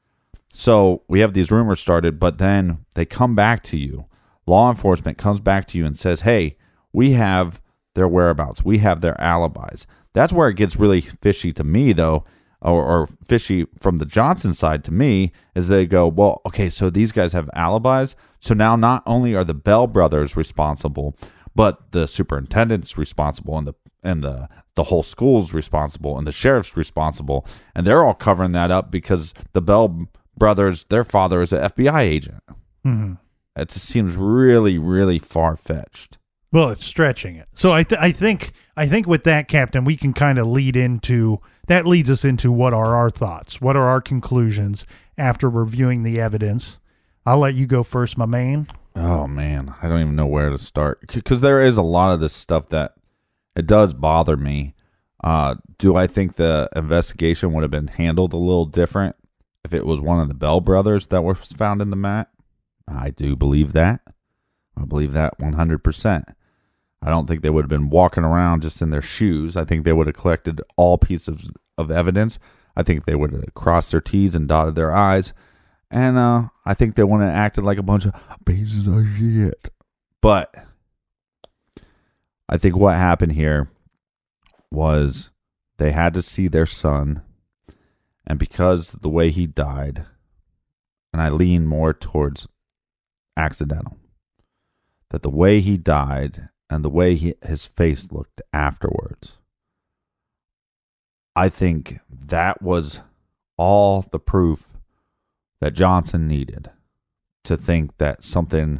So we have these rumors started, but then they come back to you. Law enforcement comes back to you and says, hey, we have their whereabouts. We have their alibis. That's where it gets really fishy to me, though, or fishy from the Johnson side to me, is they go, well, okay, so these guys have alibis. So now not only are the Bell brothers responsible, but the superintendent's responsible, and the whole school's responsible, and the sheriff's responsible, and they're all covering that up because the Bell brothers, their father is an FBI agent. Mm-hmm. It just seems really, really far-fetched. Well, it's stretching it. So I think with that, Captain, we can kind of leads us into what are our thoughts, what are our conclusions after reviewing the evidence. I'll let you go first, my man. Oh man, I don't even know where to start, because there is a lot of this stuff that it does bother me. Do I think the investigation would have been handled a little different if it was one of the Bell brothers that was found in the mat? I do believe that. I believe that 100%. I don't think they would have been walking around just in their shoes. I think they would have collected all pieces of evidence. I think they would have crossed their T's and dotted their I's. And I think they wouldn't have acted like a bunch of pieces of shit. But I think what happened here was they had to see their son. And because of the way he died, and I lean more towards accidental, that the way he died and the way his face looked afterwards, I think that was all the proof that Johnson needed to think that something,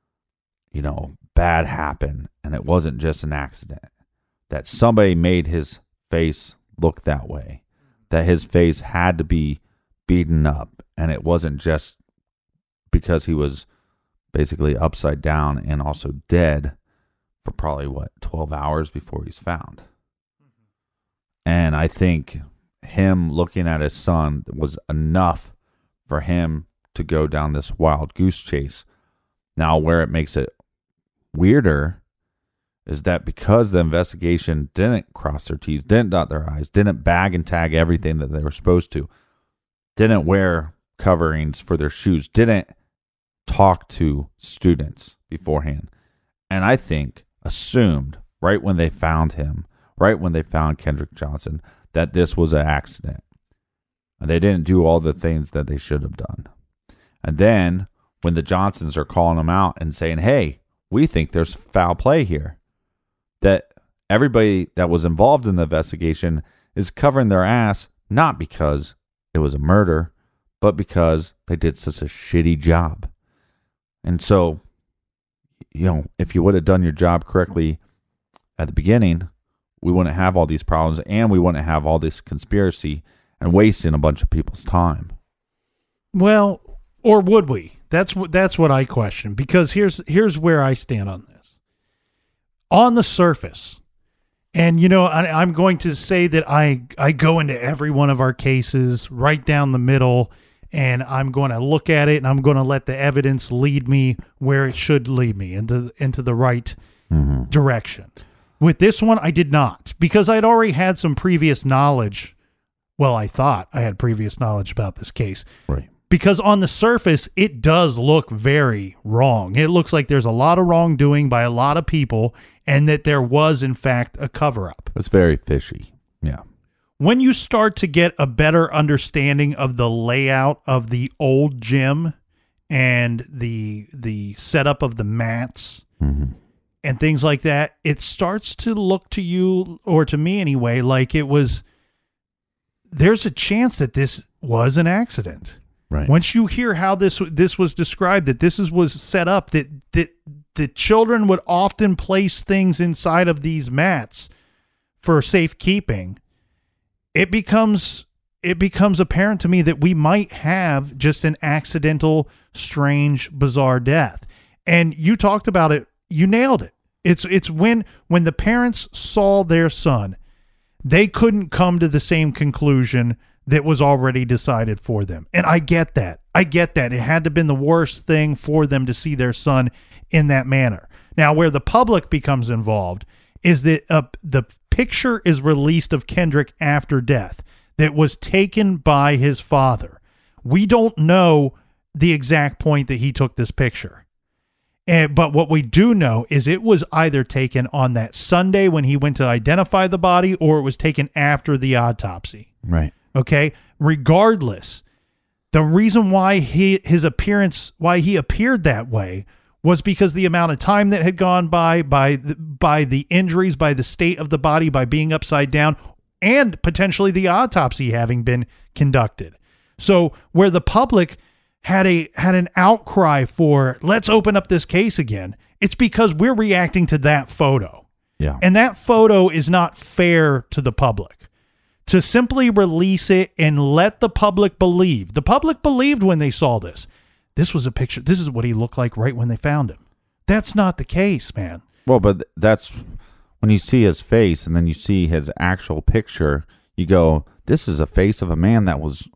bad happened, and it wasn't just an accident, that somebody made his face look that way, that his face had to be beaten up, and it wasn't just because he was basically upside down and also dead for probably 12 hours before he's found. And I think him looking at his son was enough for him to go down this wild goose chase. Now, where it makes it weirder is that because the investigation didn't cross their T's, didn't dot their I's, didn't bag and tag everything that they were supposed to, didn't wear coverings for their shoes, didn't talk to students beforehand, and I think assumed right when they found him, right when they found Kendrick Johnson, that this was an accident. And they didn't do all the things that they should have done. And then when the Johnsons are calling them out and saying, hey, we think there's foul play here, that everybody that was involved in the investigation is covering their ass, not because it was a murder, but because they did such a shitty job. And so, if you would have done your job correctly at the beginning, we wouldn't have all these problems, and we wouldn't have all this conspiracy and wasting a bunch of people's time. Well, or would we? That's what I question, because here's where I stand on this. on the surface, and I'm going to say that I go into every one of our cases right down the middle, and I'm going to look at it, and I'm going to let the evidence lead me where it should lead me into the right direction. With this one, I did not, because I'd already had some previous knowledge. Well, I thought I had previous knowledge about this case. Right. Because on the surface, it does look very wrong. It looks like there's a lot of wrongdoing by a lot of people, and that there was, in fact, a cover-up. It's very fishy. Yeah. When you start to get a better understanding of the layout of the old gym and the setup of the mats and things like that, it starts to look to you, or to me anyway, like there's a chance that this was an accident. Right. Once you hear how this was described, that this was set up, that the children would often place things inside of these mats for safekeeping, it becomes apparent to me that we might have just an accidental, strange, bizarre death. And you talked about it. You nailed it. It's when the parents saw their son, they couldn't come to the same conclusion that was already decided for them. And I get that. It had to have been the worst thing for them to see their son in that manner. Now, where the public becomes involved is that the picture is released of Kendrick after death that was taken by his father. We don't know the exact point that he took this picture. But what we do know is it was either taken on that Sunday when he went to identify the body, or it was taken after the autopsy. Right. Okay. Regardless, the reason why he appeared that way was because the amount of time that had gone by the injuries, by the state of the body, by being upside down, and potentially the autopsy having been conducted. So where the public had an outcry for, let's open up this case again, it's because we're reacting to that photo. Yeah. And that photo is not fair to the public. To simply release it and let the public believe. The public believed when they saw this. This was a picture. This is what he looked like right when they found him. That's not the case, man. Well, but that's when you see his face and then you see his actual picture, you go, this is a face of a man that was,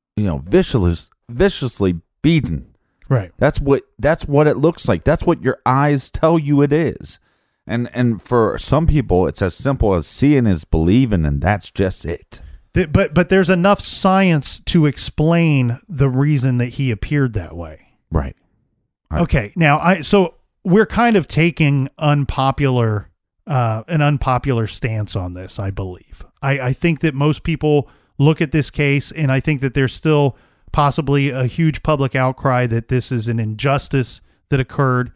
viciously beaten. Right. That's what it looks like. That's what your eyes tell you it is. And for some people, it's as simple as seeing is believing, and that's just it. But there's enough science to explain the reason that he appeared that way. Right. Okay. Now, so we're kind of taking an unpopular stance on this, I believe. I think that most people look at this case, and I think that there's still possibly a huge public outcry that this is an injustice that occurred.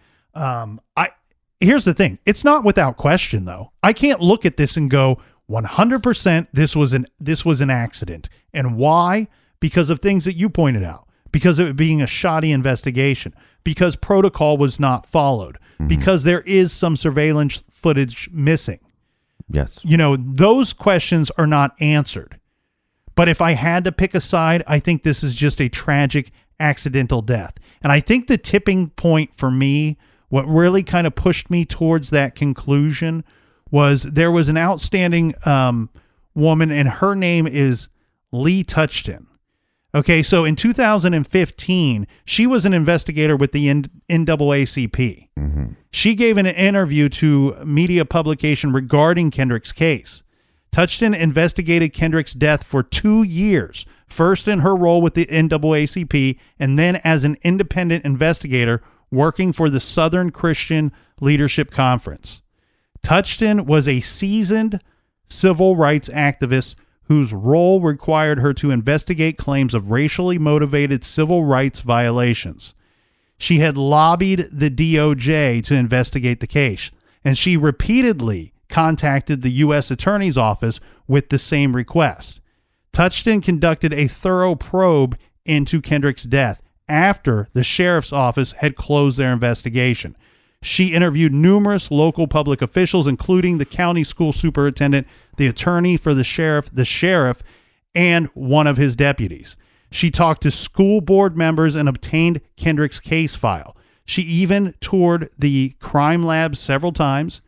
Here's the thing. It's not without question, though. I can't look at this and go 100% this was an accident. And why? Because of things that you pointed out. Because of it being a shoddy investigation. Because protocol was not followed. Because there is some surveillance footage missing. Yes. Those questions are not answered. But if I had to pick a side, I think this is just a tragic accidental death. And I think the tipping point for me, what really kind of pushed me towards that conclusion, was there was an outstanding woman, and her name is Lee Touchton. Okay, so in 2015, she was an investigator with the NAACP. She gave an interview to a media publication regarding Kendrick's case. Touchton investigated Kendrick's death for 2 years, first in her role with the NAACP, and then as an independent investigator working for the Southern Christian Leadership Conference. Touchton was a seasoned civil rights activist whose role required her to investigate claims of racially motivated civil rights violations. She had lobbied the DOJ to investigate the case, and she repeatedly contacted the U.S. Attorney's Office with the same request. Touchton conducted a thorough probe into Kendrick's death after the sheriff's office had closed their investigation. She interviewed numerous local public officials, including the county school superintendent, the attorney for the sheriff, and one of his deputies. She talked to school board members and obtained Kendrick's case file. She even toured the crime lab several times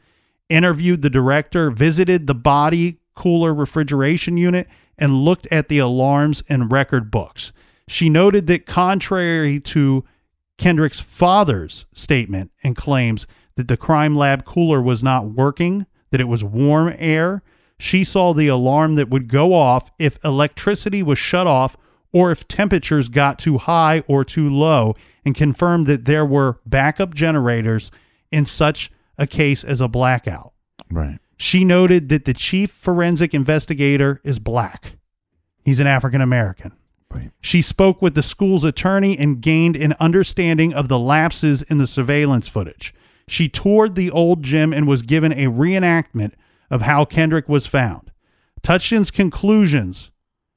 interviewed the director, visited the body cooler refrigeration unit, and looked at the alarms and record books. She noted that contrary to Kendrick's father's statement and claims that the crime lab cooler was not working, that it was warm air, she saw the alarm that would go off if electricity was shut off or if temperatures got too high or too low, and confirmed that there were backup generators in such a case as a blackout. Right. She noted that the chief forensic investigator is black. He's an African American. Right. She spoke with the school's attorney and gained an understanding of the lapses in the surveillance footage. She toured the old gym and was given a reenactment of how Kendrick was found. Touchton's conclusions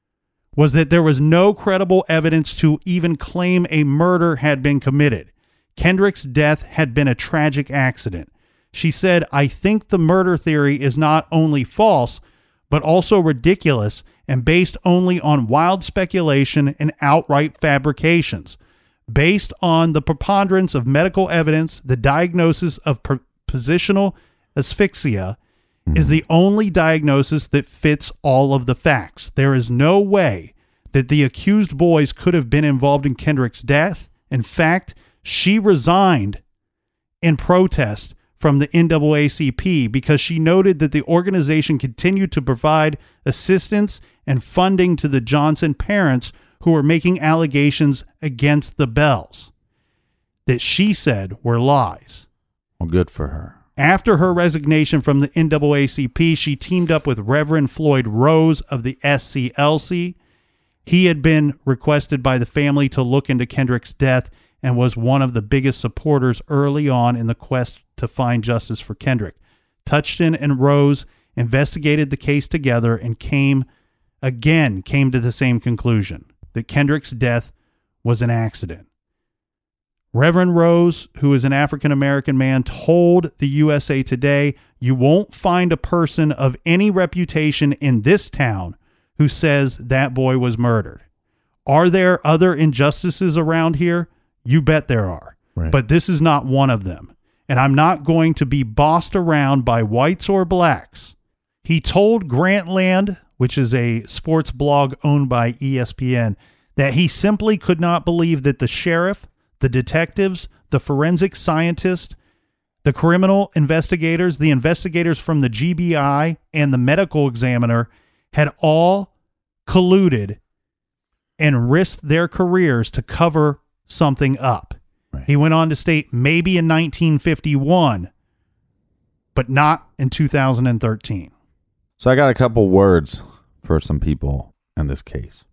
was that there was no credible evidence to even claim a murder had been committed. Kendrick's death had been a tragic accident. She said, "I think the murder theory is not only false, but also ridiculous and based only on wild speculation and outright fabrications. Based on the preponderance of medical evidence, the diagnosis of positional asphyxia is the only diagnosis that fits all of the facts. There is no way that the accused boys could have been involved in Kendrick's death. In fact, she resigned in protest from the NAACP because she noted that the organization continued to provide assistance and funding to the Johnson parents who were making allegations against the Bells that she said were lies." Well, good for her. After her resignation from the NAACP, she teamed up with Reverend Floyd Rose of the SCLC. He had been requested by the family to look into Kendrick's death and was one of the biggest supporters early on in the quest to find justice for Kendrick. Touchton and Rose investigated the case together and came to the same conclusion, that Kendrick's death was an accident. Reverend Rose, who is an African-American man, told the USA Today, "You won't find a person of any reputation in this town who says that boy was murdered. Are there other injustices around here? You bet there are. Right. But this is not one of them. And I'm not going to be bossed around by whites or blacks." He told Grantland, which is a sports blog owned by ESPN, that he simply could not believe that the sheriff, the detectives, the forensic scientist, the criminal investigators, the investigators from the GBI, and the medical examiner had all colluded and risked their careers to cover something up. Right. He went on to state maybe in 1951, but not in 2013. So I got a couple words for some people in this case,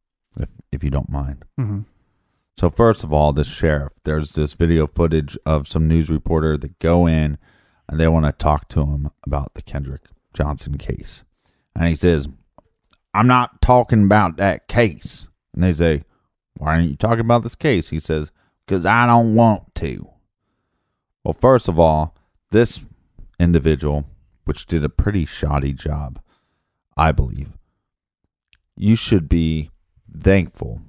if you don't mind. Mm-hmm. So first of all, this sheriff, there's this video footage of some news reporter that go in and they want to talk to him about the Kendrick Johnson case. And he says, "I'm not talking about that case." And they say, "Why aren't you talking about this case?" He says, "Because I don't want to." Well, first of all, this individual, which did a pretty shoddy job, I believe, you should be thankful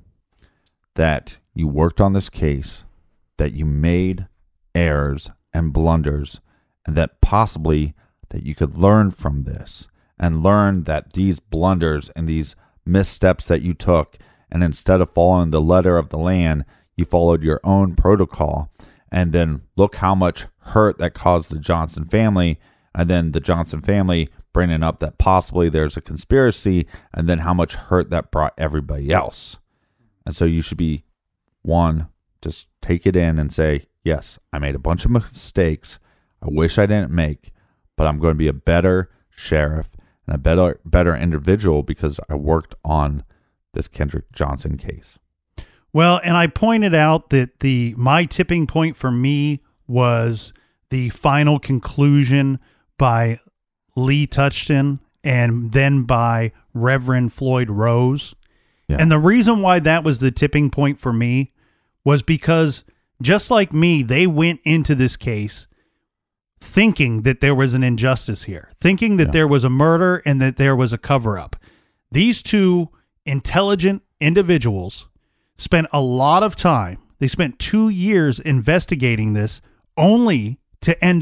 that you worked on this case, that you made errors and blunders, and that possibly that you could learn from this and learn that these blunders and these missteps that you took, and instead of following the letter of the land, you followed your own protocol. And then look how much hurt that caused the Johnson family, and then the Johnson family bringing up that possibly there's a conspiracy, and then how much hurt that brought everybody else. And so you should be, one, just take it in and say, yes, I made a bunch of mistakes I wish I didn't make, but I'm going to be a better sheriff and a better individual because I worked on this Kendrick Johnson case. Well, and I pointed out that my tipping point for me was the final conclusion by Lee Touchton and then by Reverend Floyd Rose. Yeah. And the reason why that was the tipping point for me was because just like me, they went into this case thinking that there was an injustice here, thinking that there was a murder and that there was a cover-up. These two intelligent individuals spent a lot of time. They spent 2 years investigating this only to end up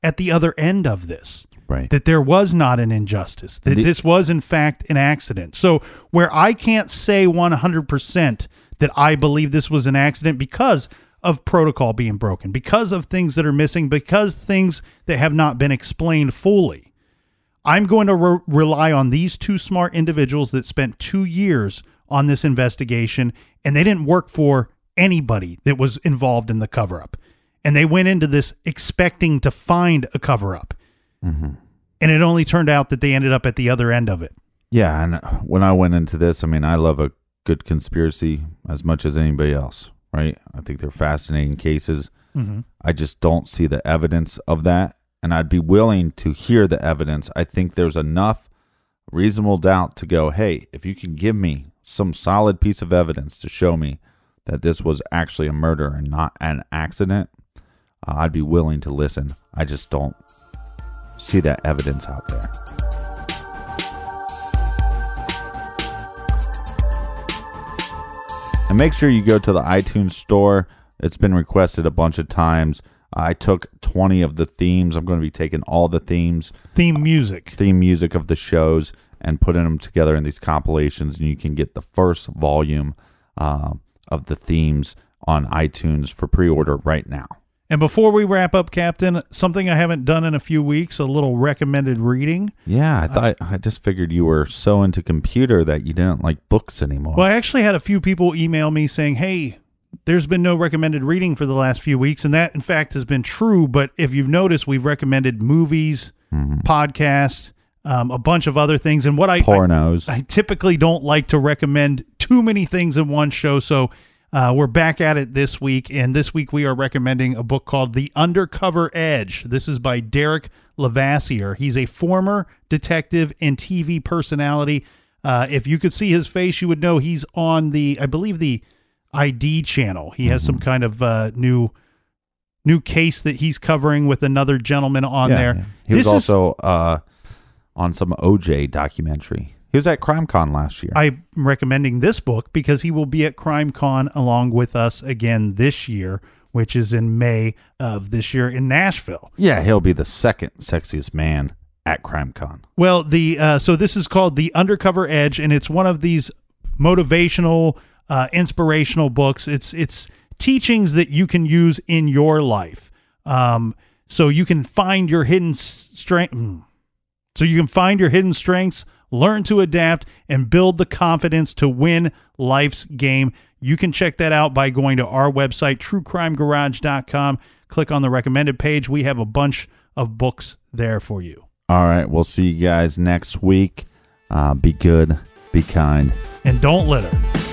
at the other end of this. Right. That there was not an injustice, that this was, in fact, an accident. So where I can't say 100% that I believe this was an accident because of protocol being broken, because of things that are missing, because things that have not been explained fully, I'm going to rely on these two smart individuals that spent 2 years on this investigation, and they didn't work for anybody that was involved in the cover-up. And they went into this expecting to find a cover-up. Mm-hmm. And it only turned out that they ended up at the other end of it. Yeah, and when I went into this, I mean, I love a good conspiracy as much as anybody else, right? I think they're fascinating cases. Mm-hmm. I just don't see the evidence of that, and I'd be willing to hear the evidence. I think there's enough reasonable doubt to go, hey, if you can give me some solid piece of evidence to show me that this was actually a murder and not an accident, I'd be willing to listen. I just don't see that evidence out there. And make sure you go to the iTunes store. It's been requested a bunch of times. I took 20 of the themes. I'm going to be taking all the themes. Theme music of the shows and putting them together in these compilations. And you can get the first volume of the themes on iTunes for pre-order right now. And before we wrap up, Captain, something I haven't done in a few weeks, a little recommended reading. Yeah, I just figured you were so into computer that you didn't like books anymore. Well, I actually had a few people email me saying, hey, there's been no recommended reading for the last few weeks. And that, in fact, has been true. But if you've noticed, we've recommended movies, podcasts, a bunch of other things. And pornos. I typically don't like to recommend too many things in one show. So we're back at it this week, and this week we are recommending a book called The Undercover Edge. This is by Derek Levasseur. He's a former detective and TV personality. If you could see his face, you would know he's on I believe the ID channel. He has some kind of new case that he's covering with another gentleman on there. Yeah. He was also on some OJ documentary. He was at CrimeCon last year. I'm recommending this book because he will be at CrimeCon along with us again this year, which is in May of this year in Nashville. Yeah, he'll be the second sexiest man at CrimeCon. Well, so this is called The Undercover Edge, and it's one of these motivational, inspirational books. It's teachings that you can use in your life, so you can find your hidden strength. So you can find your hidden strengths, learn to adapt, and build the confidence to win life's game. You can check that out by going to our website, truecrimegarage.com. Click on the recommended page. We have a bunch of books there for you. All right. We'll see you guys next week. Be good, be kind, and don't litter.